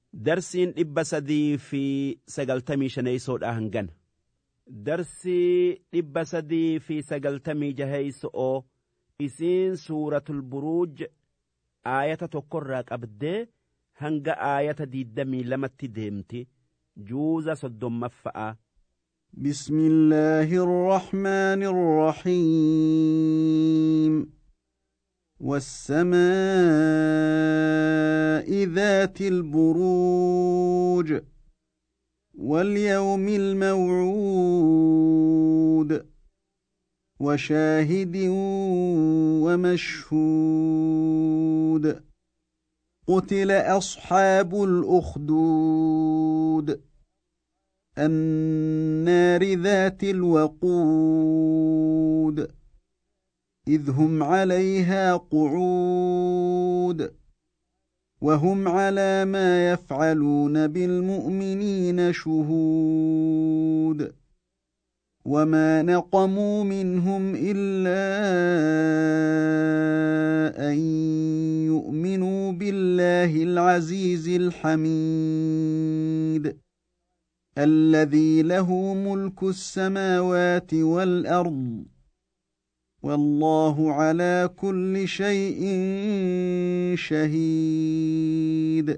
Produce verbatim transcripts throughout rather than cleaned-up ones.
Darsiin dhibba sadii fi sagaltamii shaneeysoodha hangan. Darsii dhibba sadii fi sagaltamii jaheeyso'oo isiin suuratul buruuj aayata tokkorraa qabdee hanga aayata diiddamii lamatti deemti. Juuza soddommaffa'a. بسم الله الرحمن الرحيم والسماء ذات البروج واليوم الموعود وشاهد ومشهود قتل أصحاب الأخدود النار ذات الوقود إذ هم عليها قعود وهم على ما يفعلون بالمؤمنين شهود وما نقموا منهم إلا أن يؤمنوا بالله العزيز الحميد الذي له ملك السماوات والأرض والله على كل شيء شهيد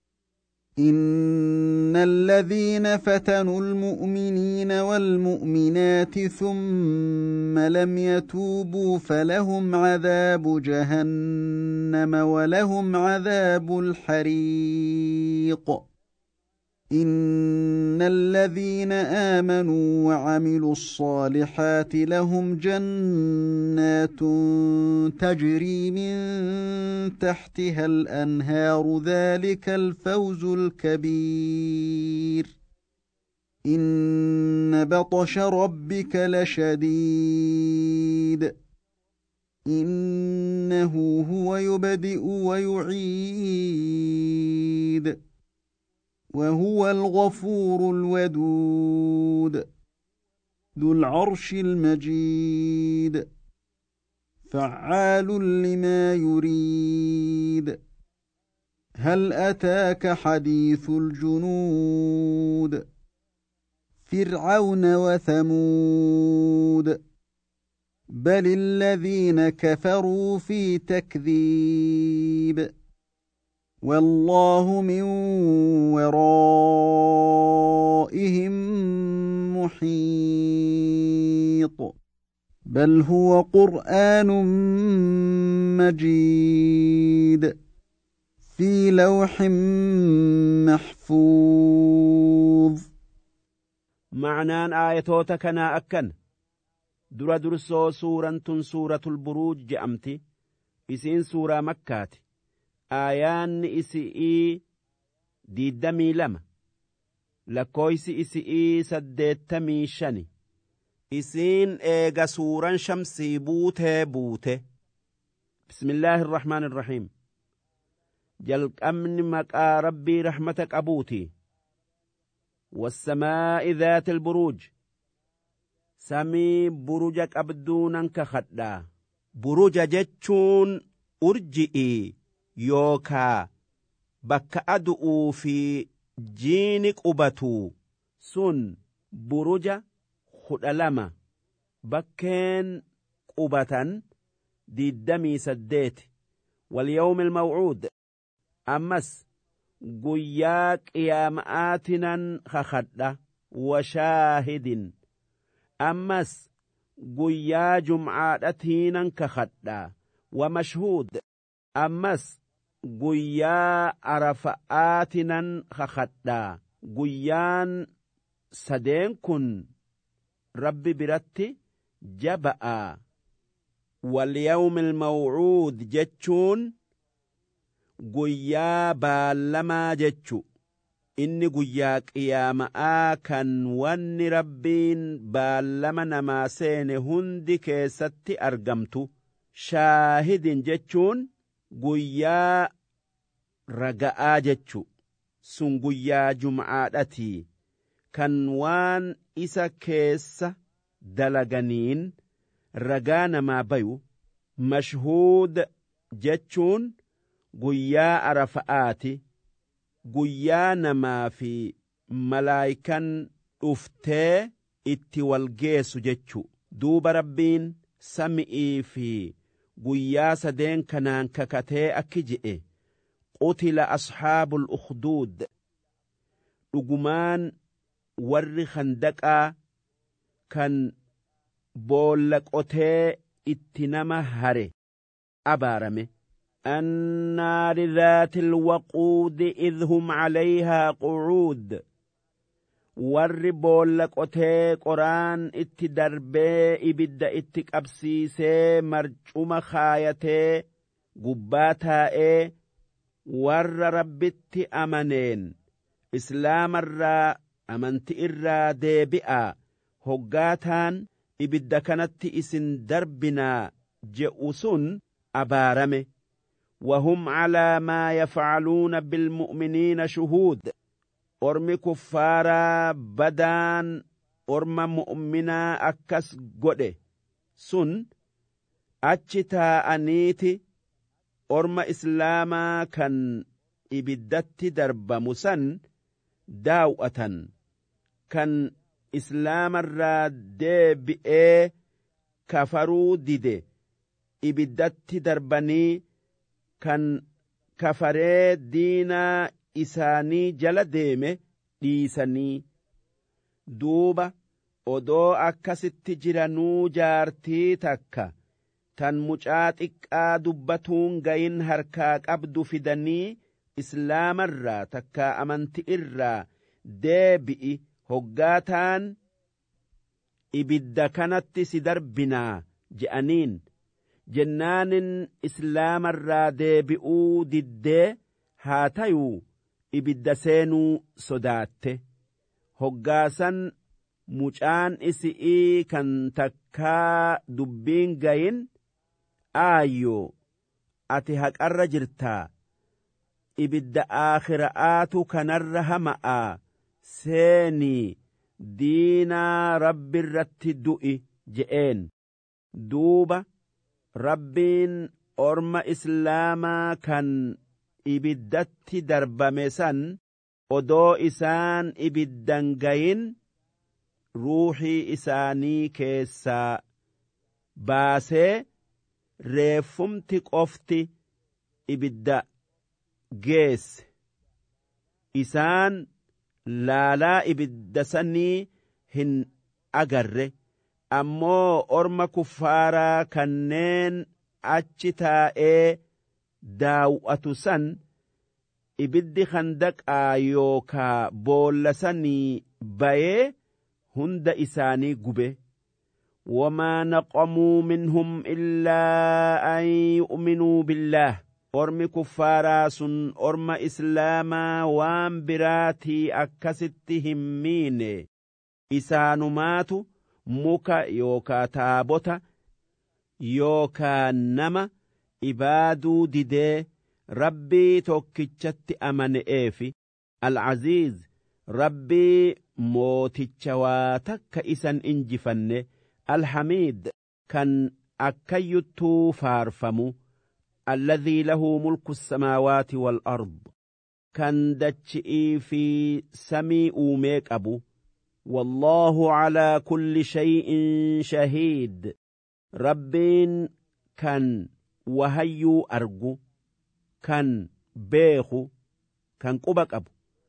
إن الذين فتنوا المؤمنين والمؤمنات ثم لم يتوبوا فلهم عذاب جهنم ولهم عذاب الحريق إن الذين آمنوا وعملوا الصالحات لهم جنات تجري من تحتها الأنهار ذلك الفوز الكبير إن بطش ربك لشديد إنه هو يبدئ ويعيد وهو الغفور الودود ذو العرش المجيد فعال لما يريد هل أتاك حديث الجنود فرعون وثمود بل الذين كفروا في تكذيب والله من ورائهم محيط بل هو قرآن مجيد في لوح محفوظ. معنان آياتوتا كنا أكن درا درسو سورة سورة البروج جأمتي إسين سورة مكات آيان إسئي ديدمي لما لكويس إسئي سدتمي شني إسين إيغا سورا شمسي بوته بوته. بسم الله الرحمن الرحيم. جلق أمن مكا ربي رحمتك أبوتي. والسماء ذات البروج سمي بروجك أبدونا كخدا. بروج جتشون أرجئي yookaa bakka adu'uu fi jiini qubatu sun buruja kudha lama bakkeen qubatan diiddamii saddeeti. walyawmi almawcuud ammas guyyaa qiyaama'aatinan kakadha washaahidin ammas guyyaa jumcaadhatiinan kakadha wamashhuud ammas guyyaa arafa'aatinan kakadhaa. guyyaan sadeen kun rabbi biratti jaba'a. walyawmi almawcuud jechuun guyyaa baallamaa jechu. inni guyyaa qiyaama'aa kan wanni rabbiin baallama namaa seene hundi keessatti argamtu. shaahidin jechuun guyyaa raga'aa jechu. sun guyyaa jumcaadhatii kan waan isa keessa dalaganiin ragaa namaa bayu. mashhuud jechuun guyyaa arafa'aati guyyaa namaa fi malaayikan dhuftee itti wal geessu jechu. Duuba rabbiin sami'ii fi guyyaa sadeen kanaan kakatee akki jedhe qutila asxaabul ukhduud dhugumaan warri khandaqaa kan boolla qotee itti nama hare abaarame. النار ذات الوقود إذ هم عليها قعود warri boolla qotee qoraan itti darbee ibidda itti qabsiisee marcuma kaayatee gubbaa taa'ee warra rabbitti amaneen islaamarraa amanti irraa deebi'aa hoggaataan ibidda kanatti isin darbinaa je'u sun abaarame. وهم على ما يفعلون بالمؤمنين شهود ormi kuffaaraa badaan orma mu'minaa akkas godhe sun achi taa'aniiti orma islaamaa kan ibiddatti darbamu san daaw'atan kan islaamarraa deebi'ee kafaruu dide ibiddatti darbanii kan kafaree diinaa isaanii jala deeme dhiisanii. Duuba odoo akkasitti jiranuu jaartii takka tan mucaa xiqqaa dubbatuun gayin harkaa qabdu fidanii islaamarraa takka amanti irraa deebi'i hoggaataan ibidda kanatti si darbinaa je'aniin jennaanin islaamarraa deebi'uu diddee haa tayuu ibidda seenuu sodaatte. Hoggaasan mucaan isi'ii kan takkaa dubbiin gayin aayyoo ati haqarra jirtaa ibidda aakhira'aatu kanarra hama'aa seenii diinaa rabbirratti du'i je'een. Duuba rabbiin orma islaamaa kan ibiddatti darbame san odoo isaan ibiddan gayin ruuxii isaanii keessaa baasee reeffumti qofti ibidda geesse. Isaan laalaa ibidda sanii hin agarre ammoo orma kuffaaraa kanneen achi taa'ee daaw'atu san ibiddi khandaqaa yookaa boolla sanii bayee hunda isaanii gube. wamaa naqamuu minhum illaa an yu'minuu billaah ormi kuffaaraa sun orma islaamaa waan biraatii akkasitti hin miine isaanumaatu muka yookaa taabota yookaa nama ibaaduu didee rabbii tokkichatti amane'eefi. Al-Aziiz rabbii mooticha waa takka isan injifanne. Al-Hamiid kan akkayyuttuu faarfamu. Alladhii lahu mulku samaawaati wal ard kan dachi'ii fi samii uumee qabu. Wallaahu calaa kulli shay'in shahiid rabbiin kan wahayyuu argu kan beeku kan quba qabu.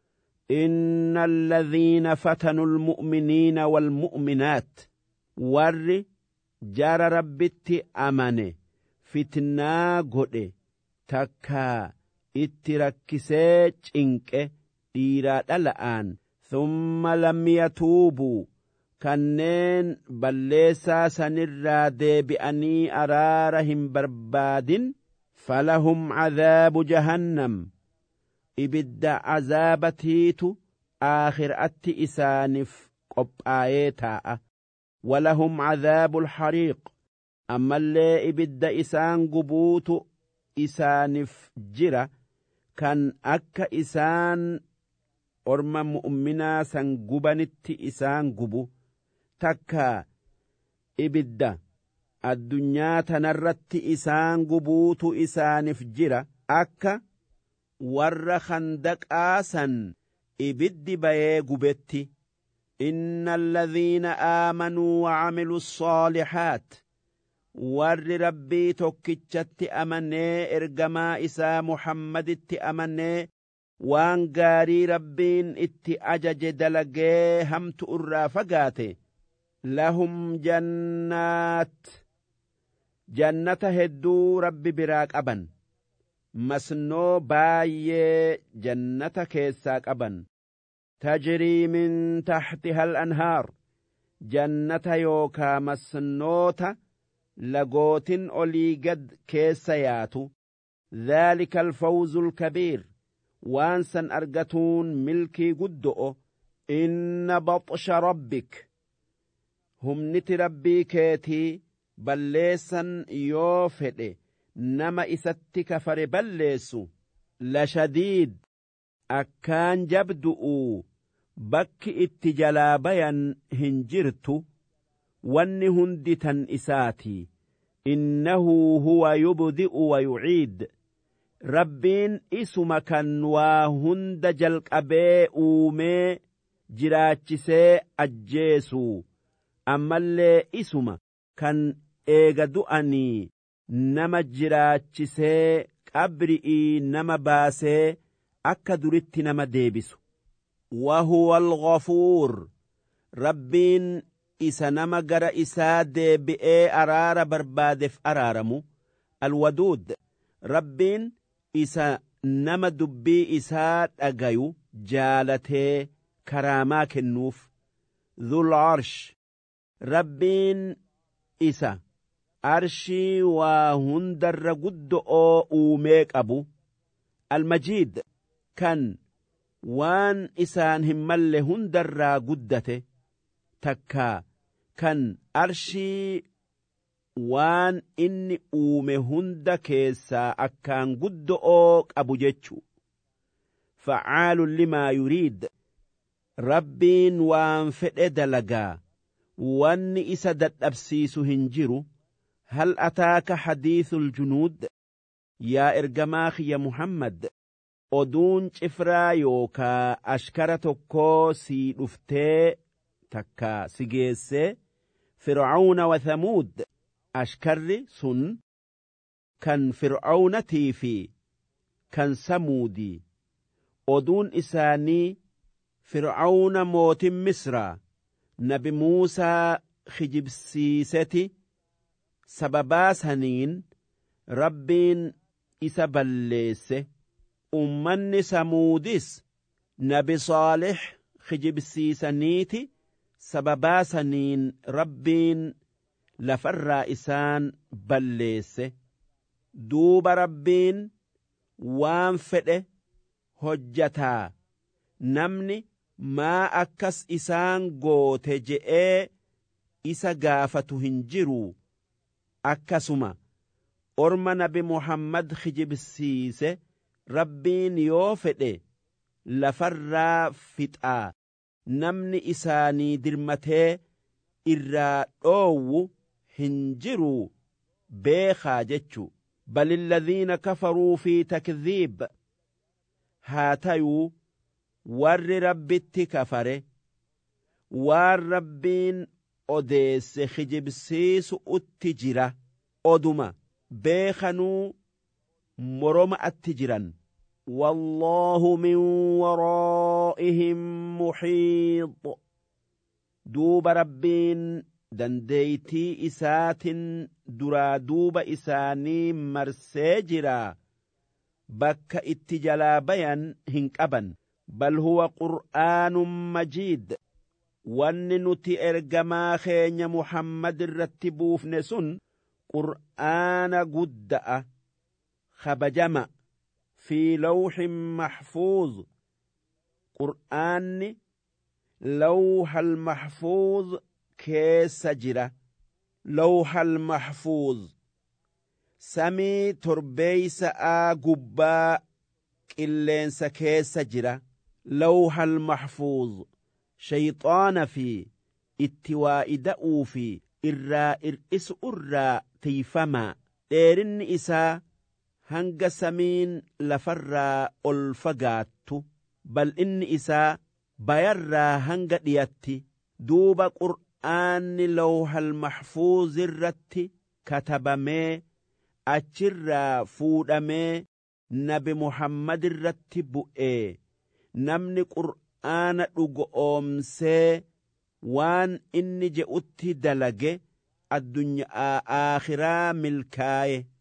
Inna alladhiina fatanu almu'miniina walmu'minaat warri jara rabbitti amane fitnaa godhe takkaa itti rakkisee cinqe dhiiraa dhala'aan thumma lam yatuubuu kanneen balleessaa sanirraa deebi'anii araara hin barbaadin falahum cadaabu jahannam ibidda cazaabatiitu aakhiraatti isaaniif qophaayee taa'a. walahum cadaabu alxariiq ammallee ibidda isaan gubuutu isaaniif jira kan akka isaan orma mu'minaa san gubanitti isaan gubu. Takka ibidda addunyaa tanarratti isaan gubuutu isaaniif jira akka warra khandaqaa san ibiddi bayee gubetti. inna alladhiina aamanuu wacamiluu الصaalixaat warri rabbii tokkichatti amanee ergamaa isaa muhammaditti amanee waan gaarii rabbiin itti ajaje dalagee hamtu irraa fagaate lahum jannaat jannata hedduu rabbi biraa qaban masnoo baay'ee jannata keessaa qaban tajrii min taxtiha al-anhaar jannata yookaa masnoota lagootin olii gad keessa yaatu dhaalika alfawzu alkabiir waan san argatuun milkii guddo'o inna baxsha rabbik humniti rabbii keetii balleessan yoo fedhe nama isatti kafare balleessu lashadiid akkaan jabdu'u bakki itti jalaa bayan hin jirtu wanni hundi tan isaati innahu huwa yubdi'u wa yuciid rabbiin isuma kan waa hunda jalqabee uumee jiraachisee ajjeesu ammallee isuma kan eega du'anii nama jiraachisee qabri'ii nama baasee akka duritti nama deebisu wahuwa alghafuur rabbiin isa nama gara isaa deebi'ee araara barbaadeef araaramu alwaduud rabbiin isa nama dubbii isaa dhagayu jaalatee karaamaa kennuuf dhul arsh rabbiin isa arshii waa hundarra guddo'oo uumee qabu almajiid kan waan isaan hin malle hundarraa guddate takkaa kan arshii waan inni uume hunda keessaa akkaan guddo'oo qabu jechu facaalun limaa yuriid rabbiin waan fedhe dalagaa wanni isa dadhabsiisu hin jiru hal ataaka hadiithul junuud yaa ergamaa kiyya muhammad oduun cifraa yookaa ashkara tokkoo sii dhuftee takkaa si geessee fir'auna wa thamuud ashkarri sun kan fir'aunatii fi kan samuudii oduun isaanii fir'auna mootin misraa nabi muusaa kijibsiiseti sababaa saniin rabbiin isa balleesse ummanni samuudis nabi saalix kijibsiisaniiti sababaa saniin rabbiin lafarraa isaan balleesse duuba rabbiin waan fedhe hojjataa namni maa akkas isaan goote je'ee isa gaafatu hin jiru akkasuma orma nabi muhammad kijibsiise rabbiin yoo fedhe lafarraa fixaa namni isaanii dirmatee irraa dhoowwu hin jiru beekaa jechu bal alladhiina kafaruu fi takdhiib haa tayuu warri rabbitti kafare waan rabbiin odeesse kijibsiisu utti jira oduma beekanuu moroma atti jiran والله من ورائهم محيط دوب ربين دنديتي إسات درا دوب إساني مرسيجرا بك اتجلا بيان هنكبا بل هو قرآن مجيد وننتي إرقما خين محمد الرتبوف نسن قرآن قدأ خبجما في لوح محفوظ قرآن لوح المحفوظ كيس جرة لوح المحفوظ سمي تربيس آقبا كلينس كيس جرة لوح المحفوظ شيطان في اتواء دأو في إرى إرئس أرى تيفما ديرن إسا hanga samiin lafarraa ol fagaattu bal'inni isaa bayarraa hanga dhiyatti duuba qur'aanni lawhal mahfuuzirratti katabamee achirraa fuudhamee nabi Muhammad irratti bu'ee namni qur'aana dhugoomsee waan inni je'utti dalage addunyaa aakhiraa milkaaye